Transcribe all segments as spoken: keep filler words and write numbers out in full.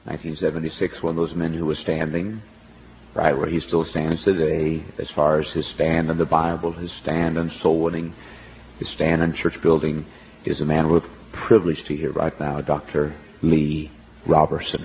nineteen seventy-six, one of those men who was standing right where he still stands today, as far as his stand on the Bible, his stand on soul winning, his stand on church building, is a man we're privileged to hear right now, Doctor Lee Roberson.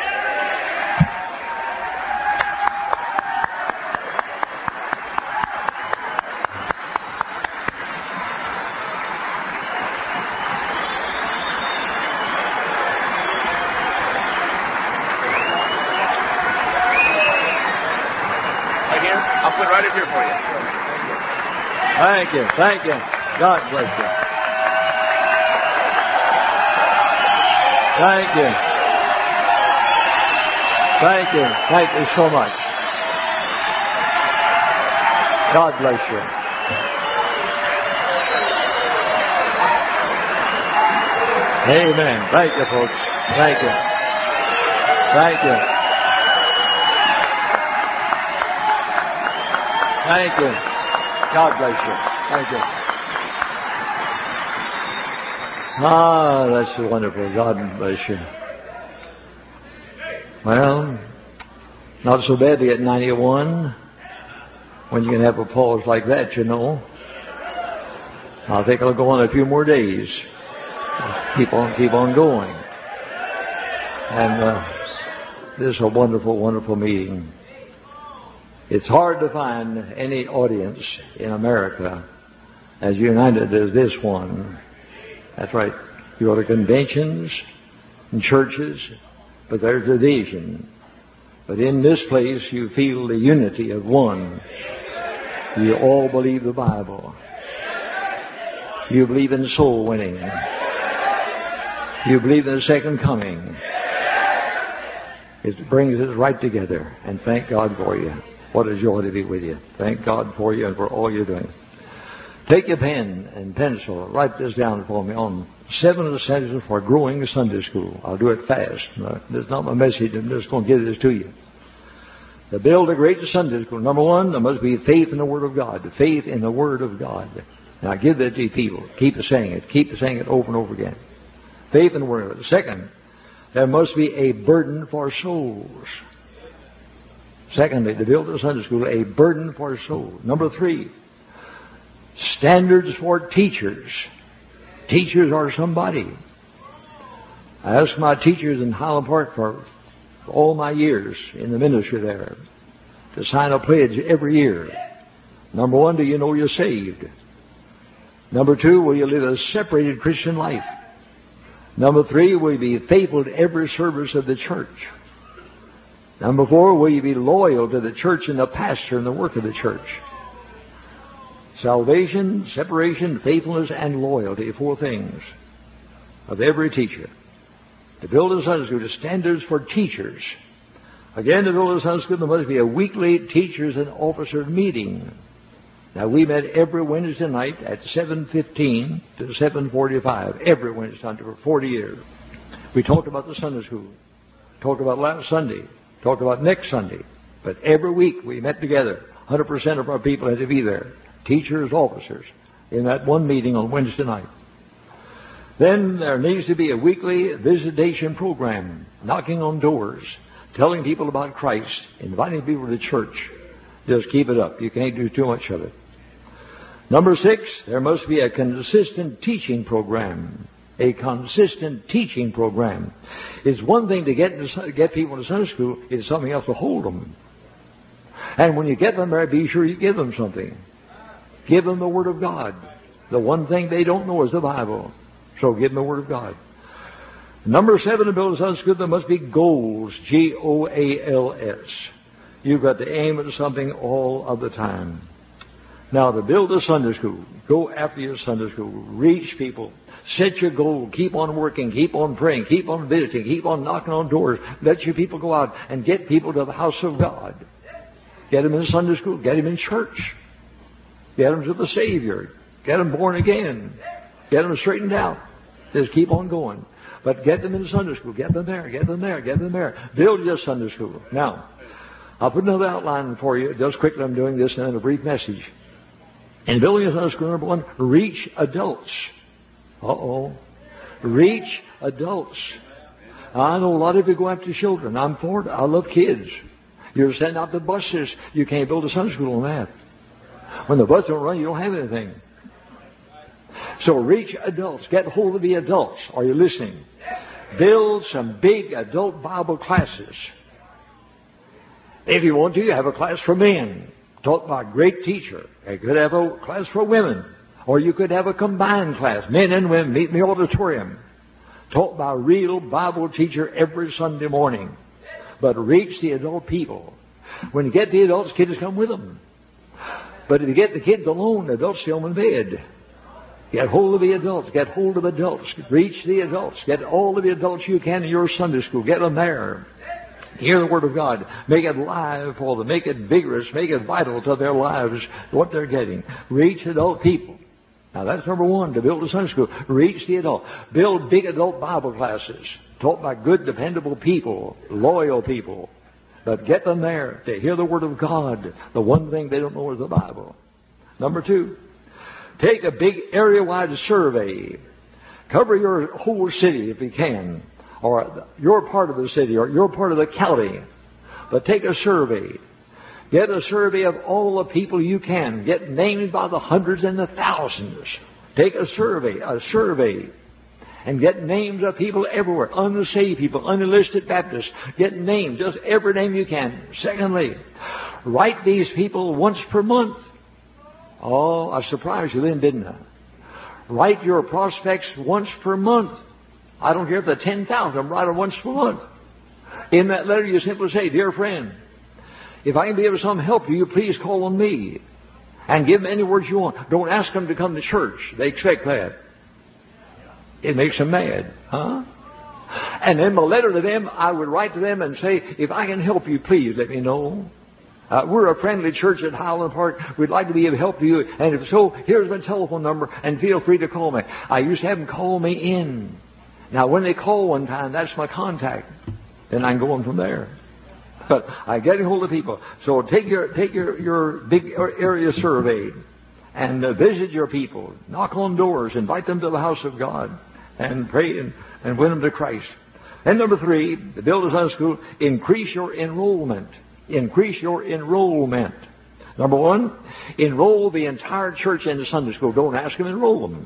Thank you. Thank you. God bless you. Thank you. Thank you. Thank you so much. God bless you. Amen. Thank you, folks. Thank you. Thank you. Thank you. God bless you. Thank you. Ah, that's so wonderful. God bless you. Well, not so badly at ninety-one, when you can have a pause like that, you know. I think I'll go on a few more days. Keep on, keep on going. And uh, this is a wonderful, wonderful meeting. It's hard to find any audience in America as united as this one. That's right. You go to conventions and churches, but there's division. But in this place, you feel the unity of one. You all believe the Bible. You believe in soul winning. You believe in the second coming. It brings us right together, and thank God for you. What a joy to be with you. Thank God for you and for all you're doing. Take your pen and pencil. Write this down for me on seven essentials for growing Sunday school. I'll do it fast. This is not my message. I'm just going to give this to you. To build a great Sunday school, number one, there must be faith in the Word of God. Faith in the Word of God. Now, give that to people. Keep saying it. Keep saying it over and over again. Faith in the Word of God. Second, there must be a burden for souls. Secondly, to build a Sunday school, a burden for souls. Number three, standards for teachers. Teachers are somebody. I asked my teachers in Highland Park for all my years in the ministry there to sign a pledge every year. Number one, do you know you're saved? Number two, will you live a separated Christian life? Number three, will you be faithful to every service of the church? Number four, will you be loyal to the church and the pastor and the work of the church? Salvation, separation, faithfulness, and loyalty. Four things of every teacher. To build a Sunday school, the standards for teachers. Again, to build a Sunday school, there must be a weekly teachers and officers meeting. Now, we met every Wednesday night at seven fifteen to seven forty-five. Every Wednesday night for forty years. We talked about the Sunday school. Talked about last Sunday. Talked about next Sunday. But every week we met together. one hundred percent of our people had to be there. Teachers, officers, in that one meeting on Wednesday night. Then there needs to be a weekly visitation program, knocking on doors, telling people about Christ, inviting people to church. Just keep it up. You can't do too much of it. Number six, there must be a consistent teaching program. A consistent teaching program. It's one thing to get to get people to Sunday school. It's something else to hold them. And when you get them there, be sure you give them something. Give them the Word of God. The one thing they don't know is the Bible. So give them the Word of God. Number seven, to build a Sunday school, there must be goals. G O A L S. You've got to aim at something all of the time. Now, to build a Sunday school, go after your Sunday school. Reach people. Set your goal. Keep on working. Keep on praying. Keep on visiting. Keep on knocking on doors. Let your people go out and get people to the house of God. Get them in Sunday school. Get them in church. Get them to the Savior. Get them born again. Get them straightened out. Just keep on going. But get them in Sunday school. Get them there. Get them there. Get them there. Build your Sunday school. Now, I'll put another outline for you. Just quickly, I'm doing this and then a brief message. In building a Sunday school, number one, reach adults. Uh-oh. Reach adults. I know a lot of you go after children. I'm for it. I love kids. You're sending out the buses. You can't build a Sunday school on that. When the bus don't run, you don't have anything. So reach adults. Get hold of the adults. Are you listening? Build some big adult Bible classes. If you want to, you have a class for men, taught by a great teacher. You could have a class for women. Or you could have a combined class, men and women, meet in the auditorium, taught by a real Bible teacher every Sunday morning. But reach the adult people. When you get the adults, kids come with them. But if you get the kids alone, the adults stay home in bed. Get hold of the adults. Get hold of adults. Reach the adults. Get all of the adults you can in your Sunday school. Get them there. Hear the Word of God. Make it live for them. Make it vigorous. Make it vital to their lives, what they're getting. Reach adult people. Now that's number one, to build a Sunday school. Reach the adult. Build big adult Bible classes taught by good, dependable people, loyal people. But get them there to hear the Word of God. The one thing they don't know is the Bible. Number two, take a big area-wide survey. Cover your whole city if you can, or your part of the city, or your part of the county. But take a survey. Get a survey of all the people you can. Get names by the hundreds and the thousands. Take a survey, a survey. And get names of people everywhere. Unsaved people, unenlisted Baptists. Get names, just every name you can. Secondly, write these people once per month. Oh, I surprised you then, didn't I? Write your prospects once per month. I don't care if they're ten thousand. Write them once per month. In that letter, you simply say, "Dear friend, if I can be of some help to you, please call on me." And give them any words you want. Don't ask them to come to church. They expect that. It makes them mad. Huh? And in my letter to them, I would write to them and say, "If I can help you, please let me know. Uh, we're a friendly church at Highland Park. We'd like to be of help to you. And if so, here's my telephone number, and feel free to call me." I used to have them call me in. Now, when they call one time, that's my contact. Then I can go on from there. But I get a hold of people. So take your take your, your big area survey and uh, visit your people. Knock on doors. Invite them to the house of God. And pray and, and win them to Christ. And number three, to build a Sunday school, increase your enrollment. Increase your enrollment. Number one, enroll the entire church into Sunday school. Don't ask them to enroll them.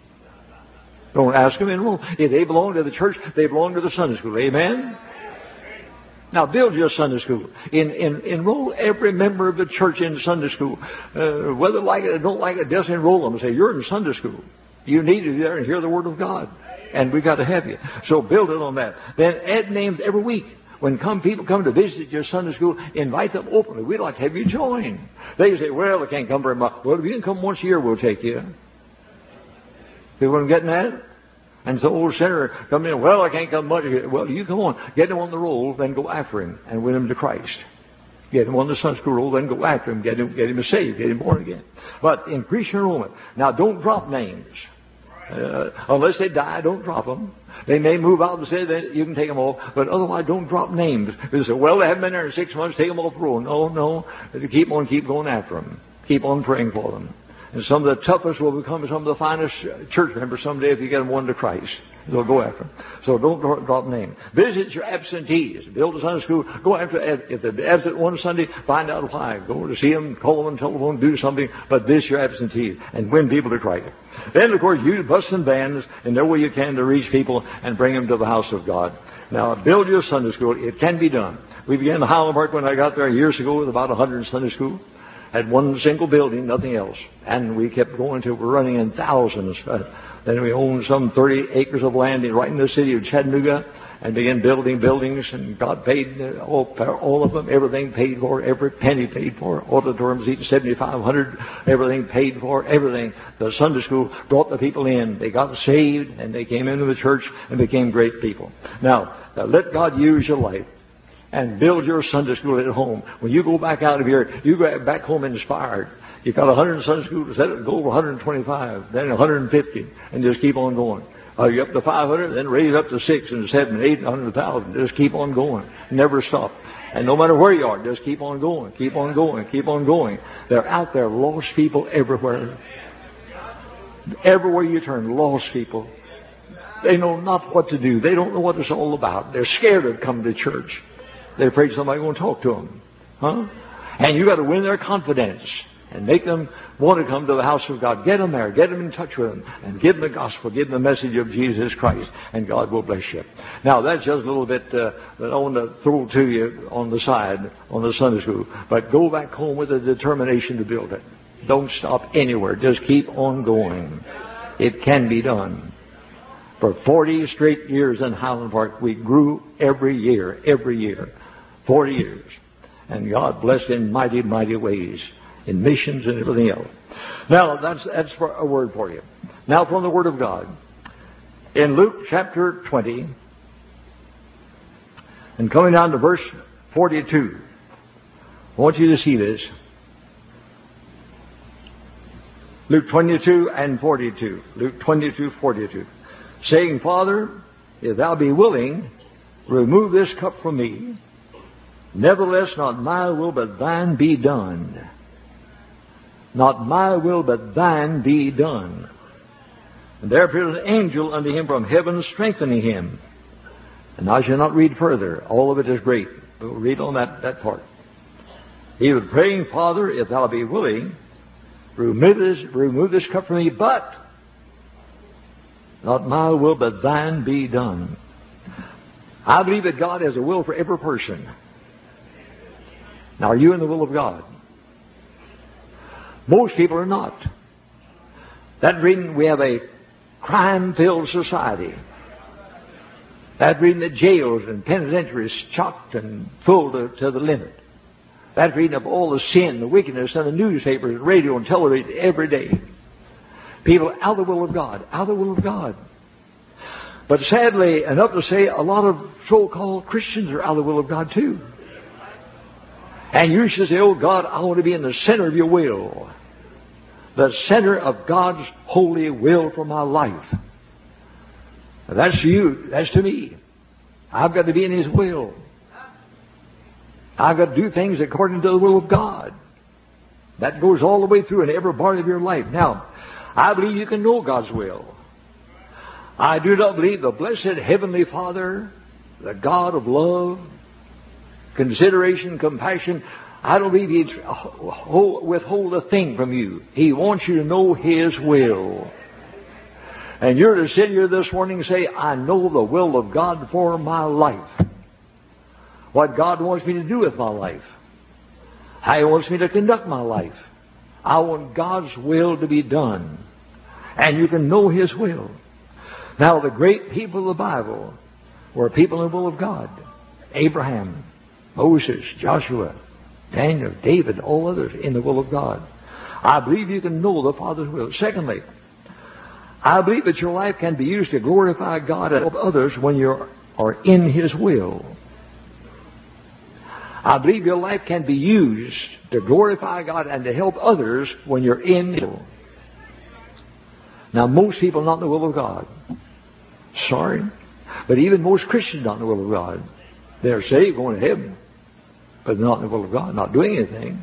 Don't ask them to enroll. If they belong to the church, they belong to the Sunday school. Amen? Now, build your Sunday school. In, in, enroll every member of the church in Sunday school. Uh, whether like it or don't like it, just enroll them and say, "You're in Sunday school. You need to be there and hear the Word of God. And we got to have you." So build it on that. Then add names every week. When come people come to visit your Sunday school, invite them openly. We'd like to have you join. They say, "Well, I can't come very much." Well, if you can come once a year, we'll take you. See what I'm getting at? And so old sinner come in, "Well, I can't come much." Well, you come on. Get him on the roll, then go after him and win him to Christ. Get him on the Sunday school roll, then go after him. Get him, get him saved. Get him born again. But increase your enrollment. Now, don't drop names. Uh, unless they die, don't drop them. They may move out and say that you can take them off, but otherwise don't drop names. They say, "Well, they haven't been there in six months, take them off the roll." No, no. Keep on, keep going after them. Keep on praying for them. And some of the toughest will become some of the finest church members someday if you get them one to Christ. They'll go after them. So don't drop names. Visit your absentees. Build a Sunday school. Go after, if they're absent one Sunday, find out why. Go to see them, call them on telephone, do something, but visit your absentees and win people to Christ. Then, of course, use buses and vans in no way you can to reach people and bring them to the house of God. Now, build your Sunday school. It can be done. We began in Highland Park when I got there years ago with about a hundred Sunday schools. Had one single building, nothing else. And we kept going until we're running in thousands. Uh, then we owned some thirty acres of land right in the city of Chattanooga and began building buildings. And God paid uh, all, all of them, everything paid for, every penny paid for. Auditoriums, each seventy-five hundred, everything paid for, everything. The Sunday school brought the people in. They got saved and they came into the church and became great people. Now, uh, let God use your life. And build your Sunday school at home. When you go back out of here, you go back home inspired. You've got a hundred Sunday schools, set it, go over one hundred twenty-five, then one hundred fifty, and just keep on going. Uh, you're up to five hundred, then raise up to six and seven, eight, one hundred thousand. Just keep on going. Never stop. And no matter where you are, just keep on going, keep on going, keep on going. They're out there, lost people everywhere. Everywhere you turn, lost people. They know not what to do. They don't know what it's all about. They're scared of coming to church. They're afraid somebody's going to talk to them. Huh? And you got to win their confidence and make them want to come to the house of God. Get them there. Get them in touch with them. And give them the gospel. Give them the message of Jesus Christ. And God will bless you. Now, that's just a little bit uh, that I want to throw to you on the side, on the Sunday school. But go back home with a determination to build it. Don't stop anywhere. Just keep on going. It can be done. For forty straight years in Highland Park, we grew every year, every year. forty years. And God blessed in mighty, mighty ways. In missions and everything else. Now, that's that's for a word for you. Now, from the Word of God. In Luke chapter twenty, and coming down to verse forty-two, I want you to see this. Luke twenty-two and forty-two. Luke twenty-two, forty-two. Saying, Father, if thou be willing, remove this cup from me. Nevertheless, not my will, but thine be done. Not my will, but thine be done. And there appeared an angel unto him from heaven, strengthening him. And I shall not read further. All of it is great. We'll read on that, that part. He was praying, Father, if thou be willing, remove this, remove this cup from me, but not my will, but thine be done. I believe that God has a will for every person. Now, are you in the will of God? Most people are not. That reason we have a crime-filled society. That reason that jails and penitentiaries chocked and full to, to the limit. That reason of all the sin, the wickedness, and the newspapers, radio, and television every day. People out of the will of God, out of the will of God. But sadly, enough to say, a lot of so-called Christians are out of the will of God too. And you should say, oh God, I want to be in the center of your will. The center of God's holy will for my life. That's to you. That's to me. I've got to be in His will. I've got to do things according to the will of God. That goes all the way through in every part of your life. Now, I believe you can know God's will. I do not believe the blessed Heavenly Father, the God of love, consideration, compassion, I don't believe He'd withhold a thing from you. He wants you to know His will. And you're to sit here this morning and say, I know the will of God for my life. What God wants me to do with my life. How He wants me to conduct my life. I want God's will to be done. And you can know His will. Now, the great people of the Bible were people in the will of God. Abraham, Moses, Joshua, Daniel, David, all others in the will of God. I believe you can know the Father's will. Secondly, I believe that your life can be used to glorify God and help others when you are in His will. I believe your life can be used to glorify God and to help others when you're in His will. Now, most people are not in the will of God. Sorry. But even most Christians are not in the will of God. They're saved, going to heaven, but not in the will of God, not doing anything.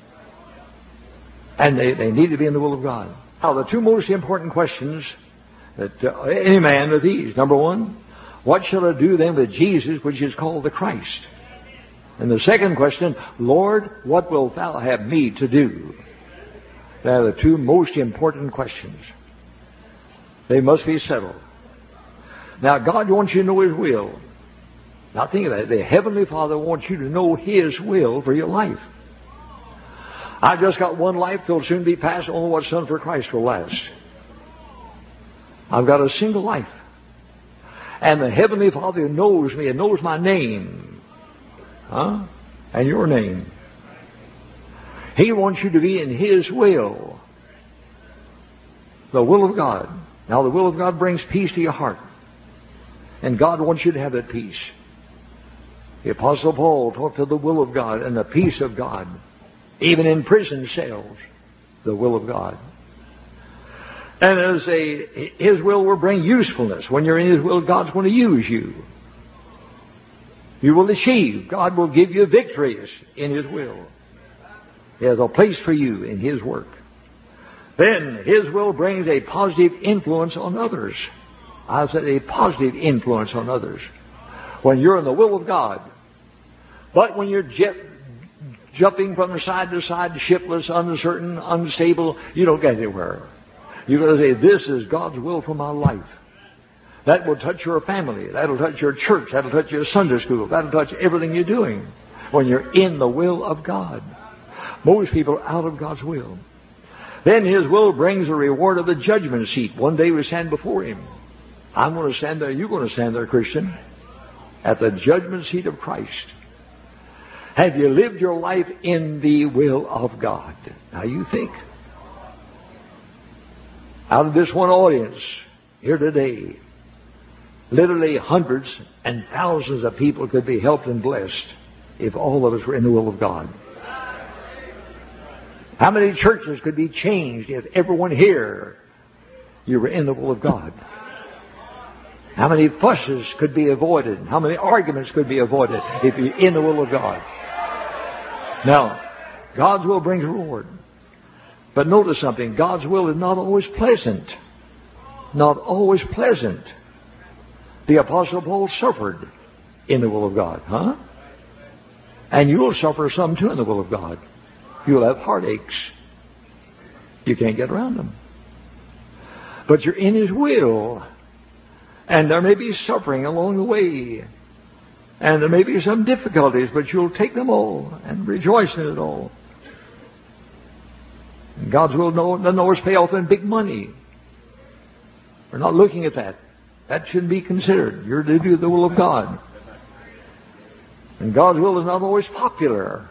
And they, they need to be in the will of God. Now, the two most important questions that uh, any man with these. Number one, what shall I do then with Jesus, which is called the Christ? And the second question, Lord, what wilt thou have me to do? They are the two most important questions. They must be settled. Now, God wants you to know His will. Now, think of that. The Heavenly Father wants you to know His will for your life. I just got one life that will soon be passed. Only what's done for Christ will last. I've got a single life. And the Heavenly Father knows me and knows my name. Huh? And your name. He wants you to be in His will. The will of God. Now, the will of God brings peace to your heart. And God wants you to have that peace. The Apostle Paul talked of the will of God and the peace of God. Even in prison cells, the will of God. And as a, His will will bring usefulness. When you're in His will, God's going to use you. You will achieve. God will give you victories in His will. He has a place for you in His work. Then His will brings a positive influence on others. I said a positive influence on others when you're in the will of God. But when you're jet, jumping from side to side, shiftless, uncertain, unstable, you don't get anywhere. You've got to say, this is God's will for my life. That will touch your family. That'll touch your church. That'll touch your Sunday school. That'll touch everything you're doing when you're in the will of God. Most people are out of God's will. Then His will brings the reward of the judgment seat. One day we stand before Him. I'm going to stand there. You're going to stand there, Christian, at the judgment seat of Christ. Have you lived your life in the will of God? Now you think. Out of this one audience here today, literally hundreds and thousands of people could be helped and blessed if all of us were in the will of God. How many churches could be changed if everyone here, you were in the will of God? How many fusses could be avoided? How many arguments could be avoided if you're in the will of God? Now, God's will brings reward. But notice something. God's will is not always pleasant. Not always pleasant. The Apostle Paul suffered in the will of God, huh? And you'll suffer some too in the will of God. You'll have heartaches. You can't get around them. But you're in His will. And there may be suffering along the way. And there may be some difficulties, but you'll take them all and rejoice in it all. And God's will doesn't always pay off in big money. We're not looking at that. That shouldn't be considered. You're to do the will of God. And God's will is not always popular.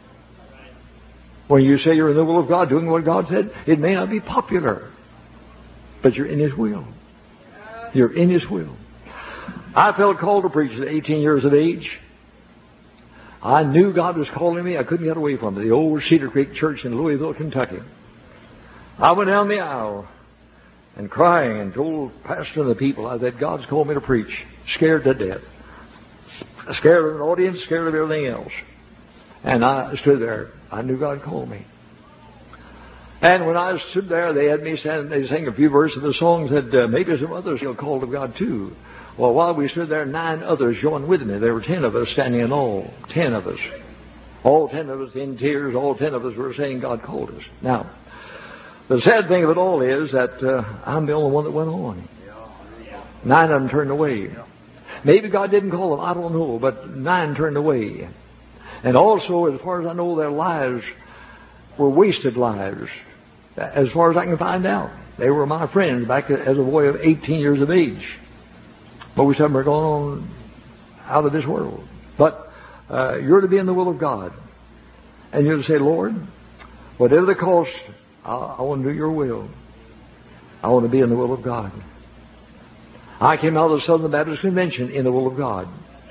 When you say you're in the will of God, doing what God said, it may not be popular. But you're in His will. You're in His will. I felt called to preach at eighteen years of age. I knew God was calling me. I couldn't get away from it. The old Cedar Creek Church in Louisville, Kentucky. I went down the aisle and crying and told pastor and the people, I said, God's called me to preach. Scared to death. Scared of an audience, scared of everything else. And I stood there. I knew God called me. And when I stood there, they had me stand, they sang a few verses of the song, said, uh, maybe some others feel called of God too. Well, while we stood there, nine others joined with me. There were ten of us standing in all. Ten of us. All ten of us in tears. All ten of us were saying God called us. Now, the sad thing of it all is that uh, I'm the only one that went on. Nine of them turned away. Maybe God didn't call them. I don't know. But nine turned away. And also, as far as I know, their lives were wasted lives. As far as I can find out. They were my friends back as a boy of eighteen years of age. Most of them are gone out of this world. But uh, you're to be in the will of God. And you're to say, Lord, whatever the cost, I, I want to do your will. I want to be in the will of God. I came out of the Southern Baptist Convention in the will of God.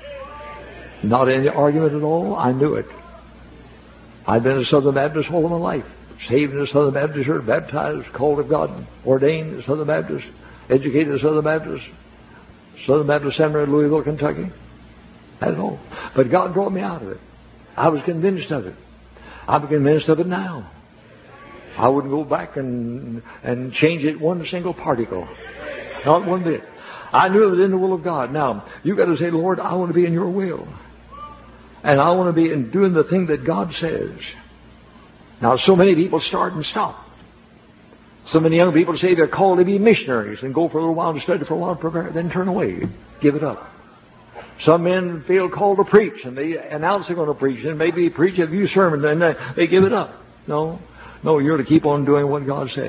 Not any argument at all. I knew it. I've been a Southern Baptist all of my life. Saved in a Southern Baptist church, baptized, called of God, ordained a Southern Baptist, educated a Southern Baptist, Southern Baptist Seminary in Louisville, Kentucky. That's all. But God brought me out of it. I was convinced of it. I'm convinced of it now. I wouldn't go back and and change it one single particle. Not one bit. I knew it was in the will of God. Now, you've got to say, Lord, I want to be in your will. And I want to be in doing the thing that God says. Now, so many people start and stop. So many young people say they're called to be missionaries and go for a little while to study for a while, prepare, then turn away. Give it up. Some men feel called to preach and they announce they're going to preach and maybe preach a few sermons and they give it up. No. No, you're to keep on doing what God says.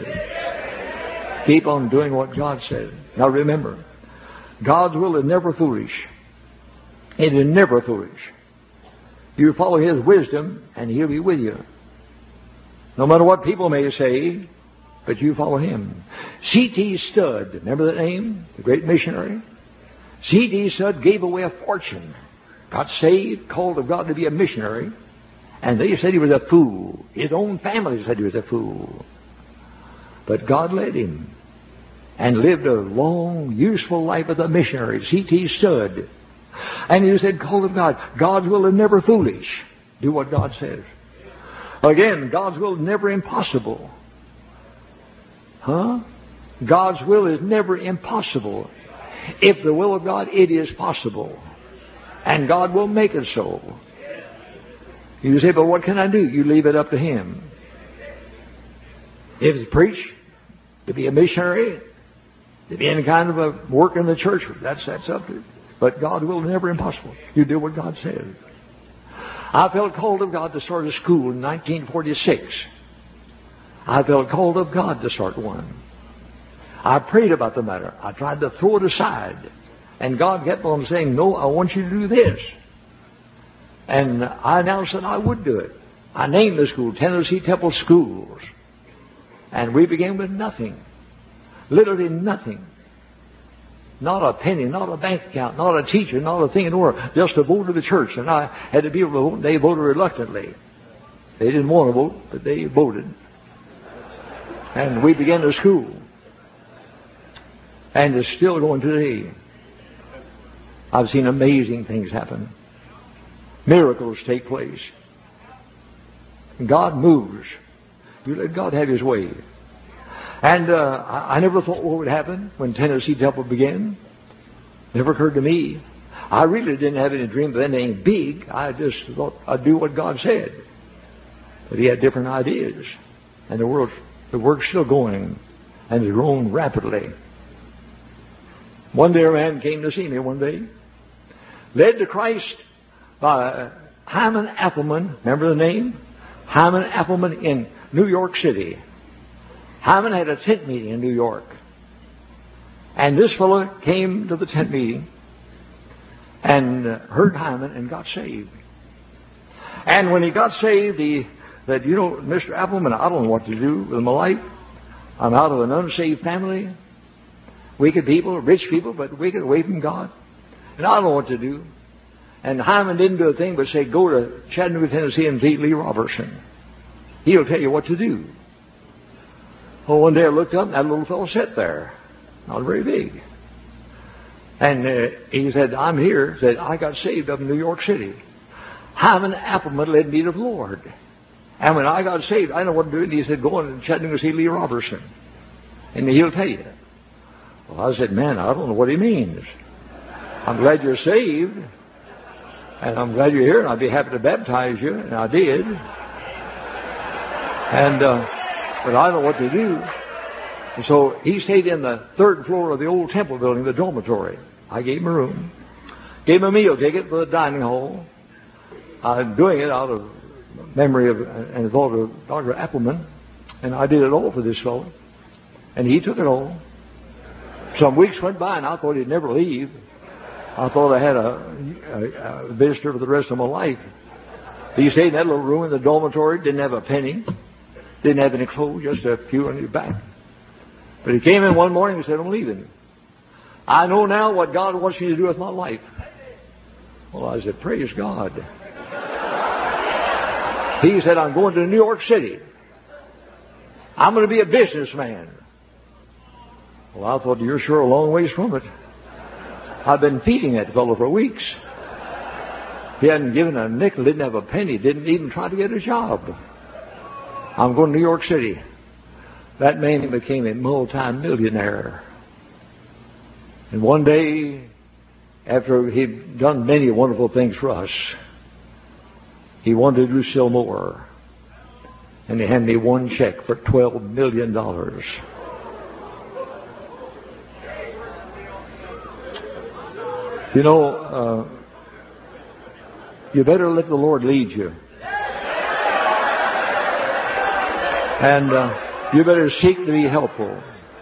Keep on doing what God says. Now remember, God's will is never foolish. It is never foolish. You follow His wisdom and He'll be with you. No matter what people may say, but you follow Him. C T Studd, remember that name? The great missionary? C T Studd gave away a fortune. Got saved, called of God to be a missionary. And they said he was a fool. His own family said he was a fool. But God led him. And lived a long, useful life as a missionary. C T Studd. And he said, called of God. God's will is never foolish. Do what God says. Again, God's will is never impossible. Huh? God's will is never impossible. If the will of God, it is possible. And God will make it so. You say, but what can I do? You leave it up to Him. If it's preach, to be a missionary, to be any kind of a work in the church, that's, that's up to you. But God will never impossible. You do what God says. I felt called of God to start a school in nineteen forty-six. I felt called of God to start one. I prayed about the matter. I tried to throw it aside. And God kept on saying, no, I want you to do this. And I announced that I would do it. I named the school Tennessee Temple Schools. And we began with nothing. Literally nothing. Not a penny, not a bank account, not a teacher, not a thing in the world. Just a vote of the church. And I had the people to vote. They voted reluctantly. They didn't want to vote, but they voted. And we began the school. And it's still going today. I've seen amazing things happen. Miracles take place. God moves. You let God have His way. And uh, I, I never thought what would happen when Tennessee Temple began. Never occurred to me. I really didn't have any dream of anything big. I just thought I'd do what God said. But He had different ideas. And the world, the work's still going. And it's grown rapidly. One day a man came to see me one day. Led to Christ by Hyman Appleman. Remember the name? Hyman Appleman in New York City. Hyman had a tent meeting in New York. And this fellow came to the tent meeting and heard Hyman and got saved. And when he got saved, he said, you know, Mister Appleman, I don't know what to do with my life. I'm out of an unsaved family. Wicked people, rich people, but wicked away from God. And I don't know what to do. And Hyman didn't do a thing but say, go to Chattanooga, Tennessee and meet Lee Robertson. He'll tell you what to do. Well, one day I looked up and that little fellow sat there. Not very big. And uh, he said, I'm here. Said, I got saved up in New York City. Hyman Appleman led me to the Lord. And when I got saved, I didn't know what to do. And he said, go on to Chattanooga, see Lee Robertson. And he'll tell you. Well, I said, man, I don't know what he means. I'm glad you're saved. And I'm glad you're here. And I'd be happy to baptize you. And I did. And, uh, but I don't know what to do. And so he stayed in the third floor of the old temple building, the dormitory. I gave him a room. Gave him a meal ticket for the dining hall. I'm doing it out of memory of and thought of Doctor Appleman. And I did it all for this fellow. And he took it all. Some weeks went by and I thought he'd never leave. I thought I had a, a, a visitor for the rest of my life. He stayed in that little room in the dormitory, didn't have a penny, didn't have any clothes, just a few on his back. But he came in one morning and said, I'm leaving. I know now what God wants me to do with my life. Well, I said, praise God. He said, I'm going to New York City. I'm going to be a businessman. Well, I thought, you're sure a long ways from it. I've been feeding that fellow for weeks. He hadn't given a nickel, didn't have a penny, didn't even try to get a job. I'm going to New York City. That man became a multi-millionaire. And one day, after he'd done many wonderful things for us, he wanted to do still more. And he handed me one check for twelve million dollars. You know, uh, you better let the Lord lead you. And uh, you better seek to be helpful.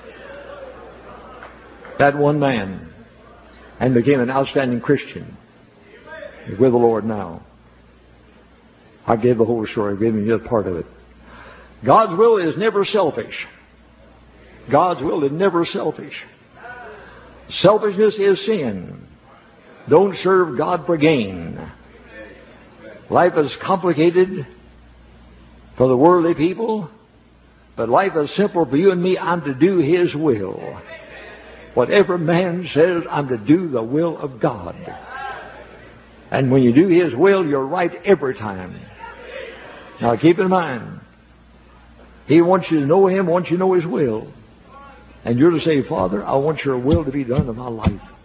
That one man, and became an outstanding Christian, is with the Lord now. I gave the whole story, I gave you a part of it. God's will is never selfish. God's will is never selfish. Selfishness is sin. Don't serve God for gain. Life is complicated for the worldly people, but life is simple for you and me. I'm to do His will. Whatever man says, I'm to do the will of God. And when you do His will, you're right every time. Now keep in mind, He wants you to know Him, wants you to know His will. And you're to say, Father, I want your will to be done in my life.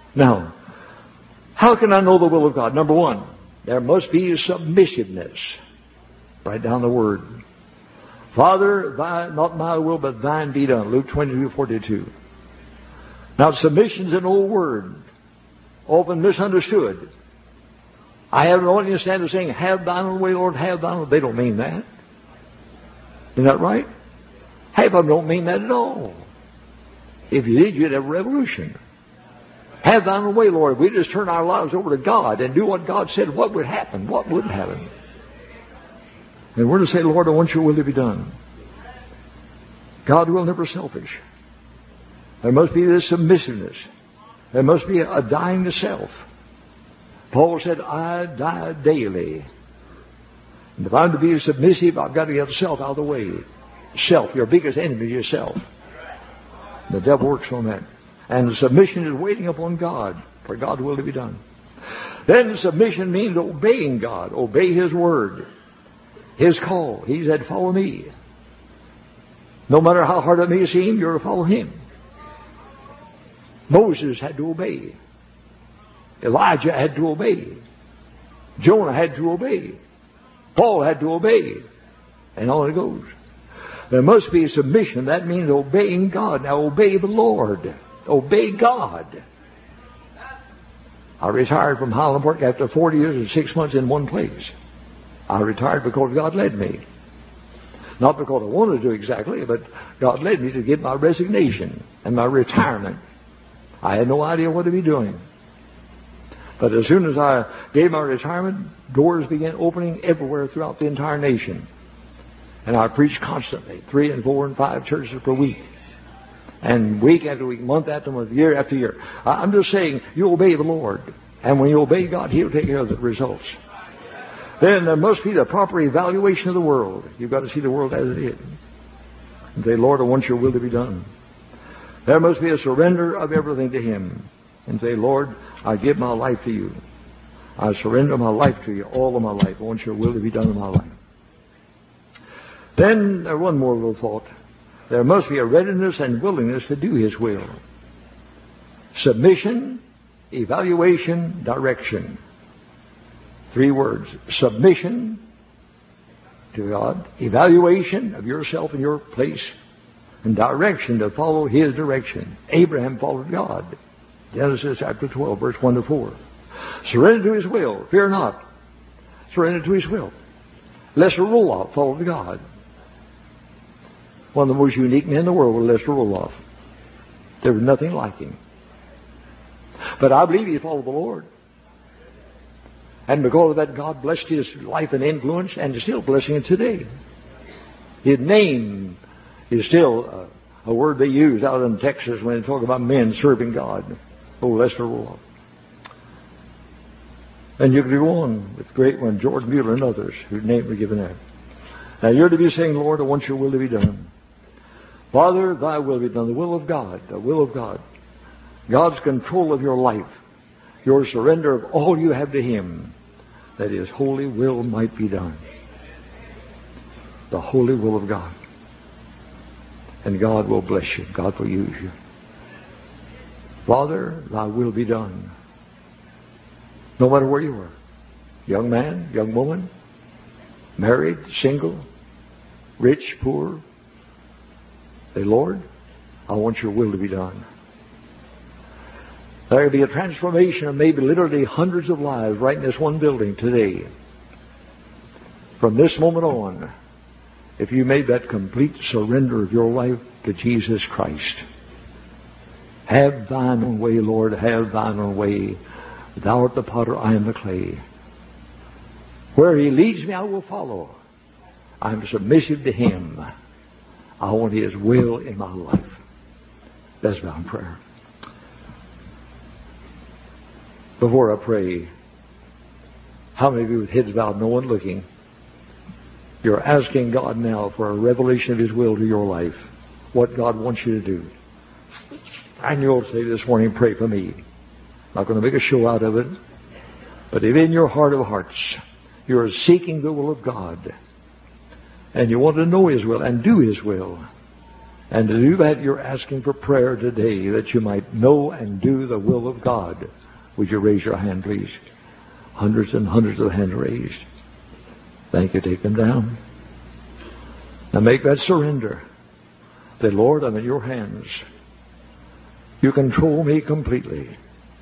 Now, how can I know the will of God? Number one, there must be submissiveness. Write down the word. Father, thy, not my will, but thine be done. Luke twenty-two forty-two. Now, submission's an old word, often misunderstood. I have no understanding of saying, have thine own way, Lord, have thine own way. They don't mean that. Isn't that right? Half of them don't mean that at all. If you did, you'd have a revolution. Have thine own way, Lord. If we just turn our lives over to God and do what God said, what would happen? What wouldn't happen? And we're to say, Lord, I want your will to be done. God will never selfish. There must be this submissiveness. There must be a dying to self. Paul said, I die daily. And if I'm to be submissive, I've got to get self out of the way. Self, your biggest enemy is yourself. The devil works on that. And submission is waiting upon God for God's will to be done. Then submission means obeying God. Obey His word. His call. He said, follow me. No matter how hard it may seem, you're to follow Him. Moses had to obey. Elijah had to obey. Jonah had to obey. Paul had to obey. And on it goes. There must be submission. That means obeying God. Now obey the Lord. Obey God. I retired from Highland Park after forty years and six months in one place. I retired because God led me. Not because I wanted to do exactly, but God led me to give my resignation and my retirement. I had no idea what to be doing. But as soon as I gave my retirement, doors began opening everywhere throughout the entire nation. And I preached constantly, three and four and five churches per week. And week after week, month after month, year after year. I'm just saying, you obey the Lord. And when you obey God, He'll take care of the results. Then there must be the proper evaluation of the world. You've got to see the world as it is. And say, Lord, I want your will to be done. There must be a surrender of everything to Him. And say, Lord, I give my life to you. I surrender my life to you, all of my life. I want your will to be done in my life. Then, uh, one more little thought. There must be a readiness and willingness to do His will. Submission, evaluation, direction. Three words. Submission to God, evaluation of yourself and your place, and direction to follow His direction. Abraham followed God. Genesis chapter twelve, verse one to four. Surrender to His will. Fear not. Surrender to His will. Lester Roloff followed God. One of the most unique men in the world was Lester Roloff. There was nothing like him. But I believe he followed the Lord. And because of that, God blessed his life and influence, and is still blessing it today. His name is still a, a word they use out in Texas when they talk about men serving God. Oh, Lester Roloff. And you could go on with great ones, George Mueller and others, whose names were given there. Now you're to be saying, Lord, I want your will to be done. Father, thy will be done. The will of God. The will of God. God's control of your life. Your surrender of all you have to Him, that His holy will might be done. The holy will of God. And God will bless you. God will use you. Father, thy will be done. No matter where you are. Young man, young woman, married, single, rich, poor. Say, Lord, I want your will to be done. There will be a transformation of maybe literally hundreds of lives right in this one building today. From this moment on, if you made that complete surrender of your life to Jesus Christ. Have thine own way, Lord, have thine own way. Thou art the potter, I am the clay. Where He leads me, I will follow. I'm submissive to Him. I want His will in my life. That's my prayer. Before I pray, how many of you with heads bowed, no one looking, you're asking God now for a revelation of His will to your life, what God wants you to do. And you'll say this morning, pray for me. I'm not going to make a show out of it, but if in your heart of hearts you're seeking the will of God, and you want to know His will and do His will, And to do that, you're asking for prayer today that you might know and do the will of God. Would you raise your hand, please? Hundreds and hundreds of hands raised. Thank you. Take them down. Now make that surrender. Say, Lord, I'm in your hands. You control me completely.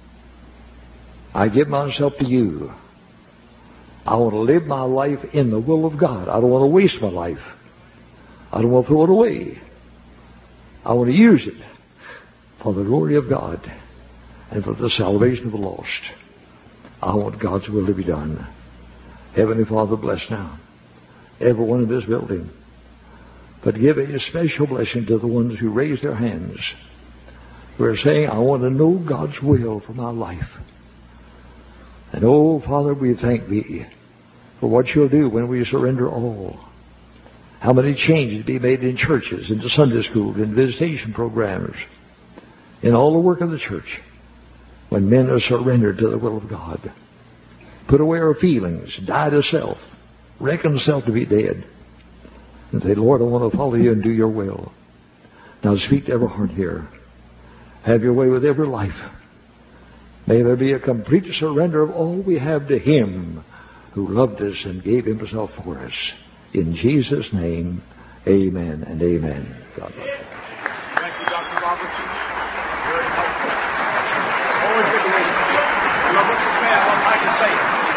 I give myself to you. I want to live my life in the will of God. I don't want to waste my life. I don't want to throw it away. I want to use it for the glory of God and for the salvation of the lost. I want God's will to be done. Heavenly Father, bless now everyone in this building. But give a special blessing to the ones who raise their hands, who are saying, I want to know God's will for my life. And oh, Father, we thank Thee for what You'll do when we surrender all. How many changes be made in churches, in the Sunday school, in visitation programs, in all the work of the church, when men are surrendered to the will of God. Put away our feelings, die to self, reckon self to be dead, and say, Lord, I want to follow You and do Your will. Now speak to every heart here. Have Your way with every life. May there be a complete surrender of all we have to Him who loved us and gave Himself for us. In Jesus' name, amen and amen. God bless you. Thank you, Doctor Robertson. Very helpful. Always good to meet you. You're a Muslim man, what I can say.